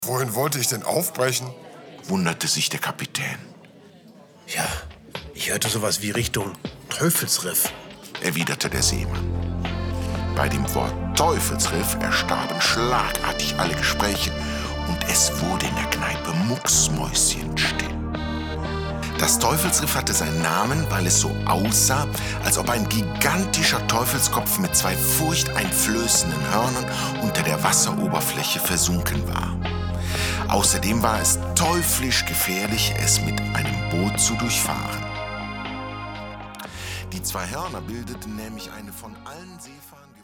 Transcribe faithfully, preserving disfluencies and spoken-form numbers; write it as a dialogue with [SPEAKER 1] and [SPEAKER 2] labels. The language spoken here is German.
[SPEAKER 1] Wohin wollte ich denn aufbrechen?
[SPEAKER 2] Wunderte sich der Kapitän.
[SPEAKER 3] Ja, ich hörte sowas wie Richtung Teufelsriff,
[SPEAKER 2] erwiderte der Seemann. Bei dem Wort Teufelsriff erstarben schlagartig alle Gespräche und es wurde in der Kneipe mucksmäuschenstill. Das Teufelsriff hatte seinen Namen, weil es so aussah, als ob ein gigantischer Teufelskopf mit zwei furchteinflößenden Hörnern unter der Wasseroberfläche versunken war. Außerdem war es teuflisch gefährlich, es mit einem Boot zu durchfahren. Die zwei Hörner bildeten nämlich eine von allen Seefahrern